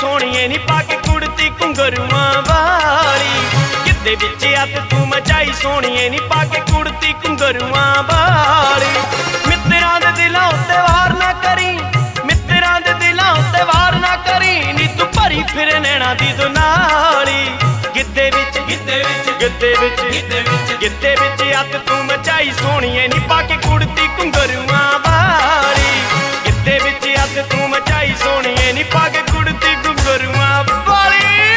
सोहणीए नी पाके कुड़ती घुंघरूआं वाली। गिद्दे विच अत तू मचाई सोहणीए नी पाके कुड़ती घुंघरूआं वाली। मित्तरां दे दिलां उत्ते वार ना करी, मित्तरां दे दिलां उत्ते वार ना करी नी तू भरी फिर नैना दी दुनाली। गिद्दे विच गिद्दे विच गिद्दे विच गिद्दे विच गिद्दे विच अत तू मचाई सोहणीए नी पाके कुड़ती घुंघरूआं वाली। गिद्दे विच अत तू मचाई सोहणीए नी पाके कुड़ती घुंघरूआं वाली।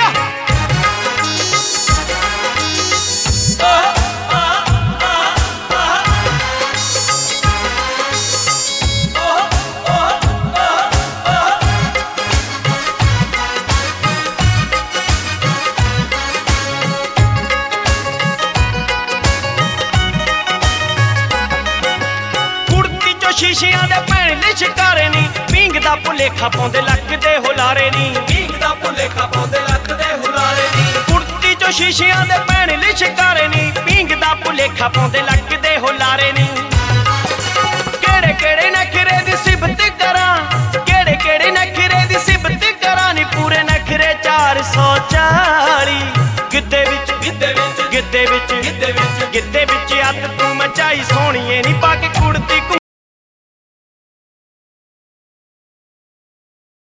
शीशियां दे भैन दे शिकारे नी पींग दा भुलेखा पाउंदे लकदे हुलारे नी, पींग दा भुलेखा पाउंदे लकदे हुलारे नी। कुड़ती चो शीशियां दे भैन दे शिकारे नी पींग दा भुलेखा पाउंदे लकदे हुलारे नी। केड़े केड़े नखरे दी सिफत करां, केड़े केड़े नखरे दी सिफत करां नी पूरे नखरे 440। गिद्दे विच गिद्दे विच गिद्दे विच गिद्दे विच गिद्दे विच अत तू मचाई सोहणीए नी